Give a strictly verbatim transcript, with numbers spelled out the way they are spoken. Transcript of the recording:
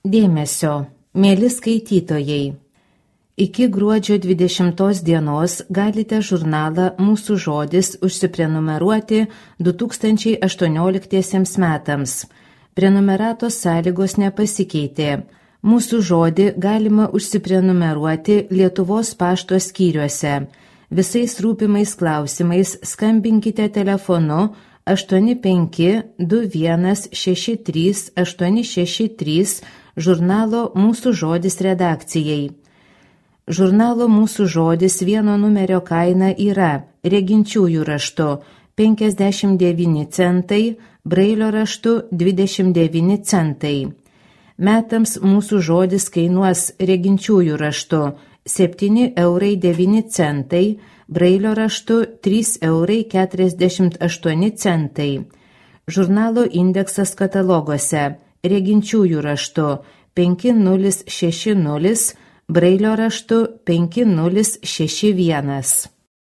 Dėmesio, mėly skaitytojai. Iki gruodžio dvidešimtos dienos galite žurnalą Mūsų žodis užsiprenumeruoti du tūkstančiai aštuonioliktiesiems metams. Prenumeratos sąlygos nepasikeitė. Mūsų žodį galima užsiprenumeruoti Lietuvos pašto skyriuose. Visais rūpimais klausimais skambinkite telefonu aštuoni penki du vienas šeši trys aštuoni šeši trys žurnalo Mūsų žodis redakcijai. Žurnalo Mūsų žodis vieno numerio kaina yra reginčiųjų raštu penkiasdešimt devyni centai, brailio raštu dvidešimt devyni centai. Metams Mūsų žodis kainuos reginčiųjų raštu septyni eurai devyni centai, brailio raštu trys eurai keturiasdešimt aštuoni centai. Žurnalo indeksas kataloguose reginčiųjų raštu penki nulis šeši nulis, brailio raštu penki nulis šeši vienas.